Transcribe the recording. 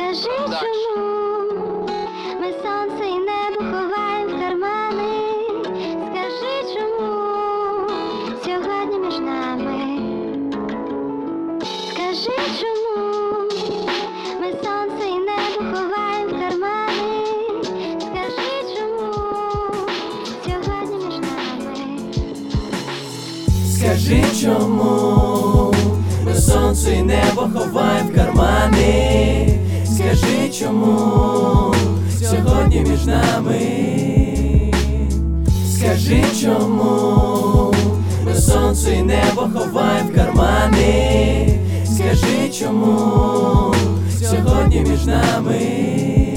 Скажи, чому ми сонце і небо ховаємо в кармани? Скажи, чому сьогодні між нами? Скажи, чому ми сонце і небо ховаємо в кармани? Скажи, чому сьогодні між нами? Скажи, чому ми сонце і небо ховаємо в кармани? Скажи, чому сьогодні між нами? Скажи, чому ми сонце і небо ховаємо в кармани? Скажи, чому сьогодні між нами?